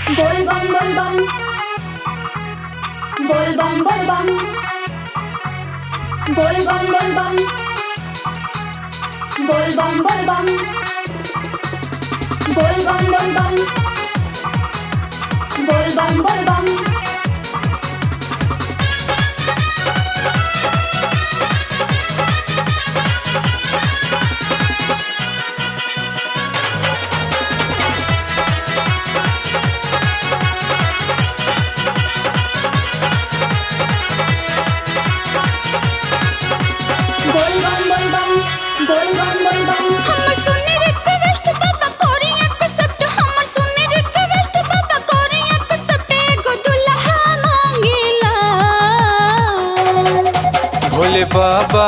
बोल बम बोल बम बोल बम बोल बम बोल बम बोल बम बोल बम बोल बम बोल बम बोल बम बोल बम बोल बम हमर सुनने रिक्वेस्ट बाबा कोरी एक्सेप्ट हमर सुनने रिक्वेस्ट बाबा कोरी एक्सेप्ट एगो दुल्हा मांगेला भोले बाबा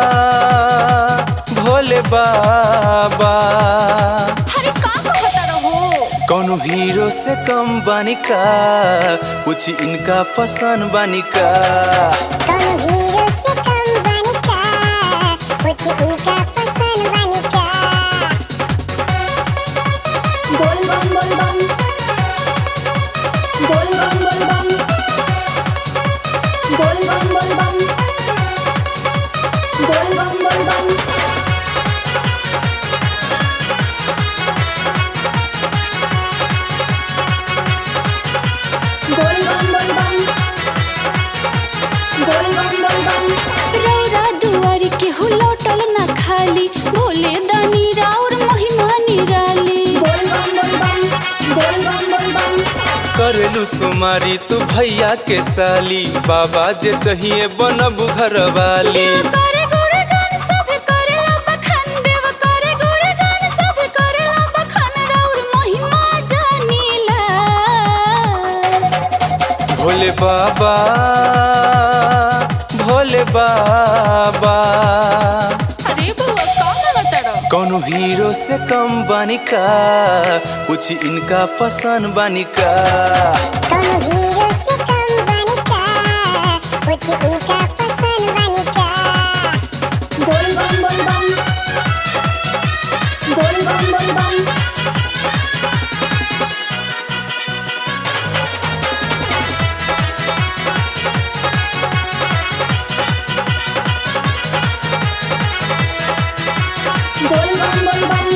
भोले बाबा अरे का कहता रहो कौनो हीरो से कम बानी का पूछी इनका पसंद बानी का कौनो हीरो से कम बानी का पूछी इनका पसंद बानी का बोल बम बोल बम बोल बम बोल बम बोल बम बोल बम बोल बम बोल बम बोल बम बोल बम बोल बम बोल बम रौरा दुआर के हो लौटल ना खाली भोले दानी राउर महिमा निराली बोल बम बोल बम बोल बम बोल बम करेलू सुमारी तू भैया के साली बाबा जे चाहिए बनबू घर वाली देव करे गुणगान सब करेला बखान देव करे गुणगान सब करेला बखान राउर महिमा जानीला भोले बाबा भोले बाबा अरे बउआ कौन बताड़ो कौनो हीरो से कम बानी का पूछी इनका पसंद बानी का कौनो हीरो से कम बानी का पूछी इनका पसंद बानी का बोल बम बोल बम बोल बम बोल बम बोल बम बोल बम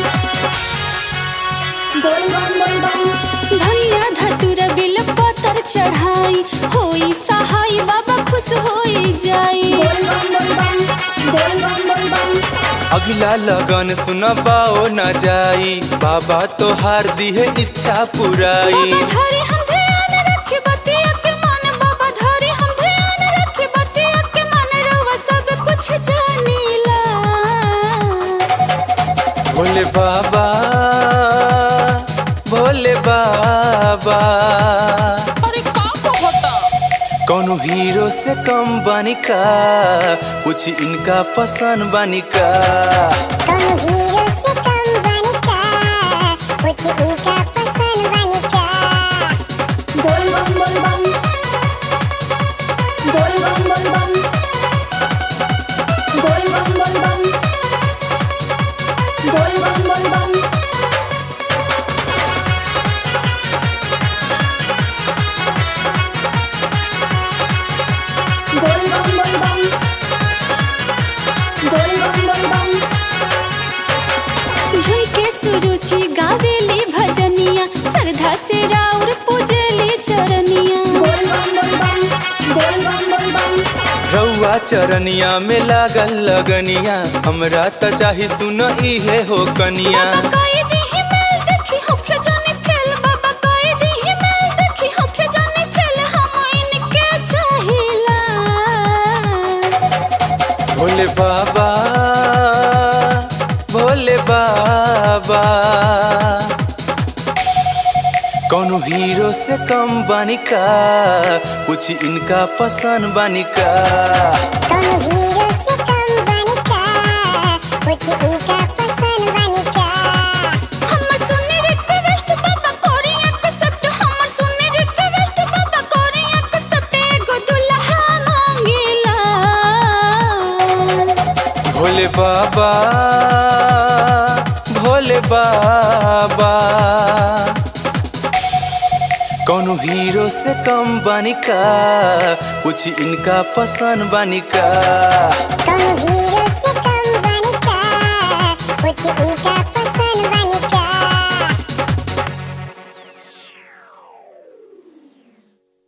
बोल बम बोल बम भैया धतुरा बिल पतर चढ़ाई होई सहाय बाबा खुश होई जाई बोल बम बोल बम बोल बम बोल बम अगला लगन सुना पाओ न जाई बाबा तो हार दी है इच्छा पुराई बाबा धरे हम ध्यान रखे बतिया के मन बाबा धरे हम ध्यान रखे बतिया के मन रवा सब कुछ जानीला भोले बाबा भोले बाबा अरे का कहता कौनो हीरो से कम बानी का पूछी इनका पसंद बानी का कौनो हीरो से कम बानी का पूछी इनका पसंद बानी का बोल बम बोल बम बोल बम बोल बम बोल बम बोल बम बोल बम बोल बम बोल बम बोल बम बोल बम बोल बम झुई के सुरुचि गावेली भजनिया श्रद्धा से राउर पूजली चरनिया बोल बम बोल बम बोल बम बोल बम रउआ चरनिया में लागल लगनिया हमरा त चाही सुन इहे हो कनिया बाबा कई दी मेल देखी होखे जानी फेल बाबा कई दी मेल देखी होखे जानी फेल हम इनके चाहिला भोले बाबा भोले बाबा कौनो हीरो से कम बानी का पूछी इनका पसंद बानी का कौनो हीरो से कम बानी का पूछी इनका पसंद बानी का हमर सुनने रिक्वेस्ट बाबा कोरी एक्सेप्ट हमर सुनने रिक्वेस्ट बाबा कोरी एक्सेप्ट एगो दुल्हा मांगेला भोले बाबा भोले बाबा कौनो हीरो से कम बानी का, कुछ इनका पसंद बानी का।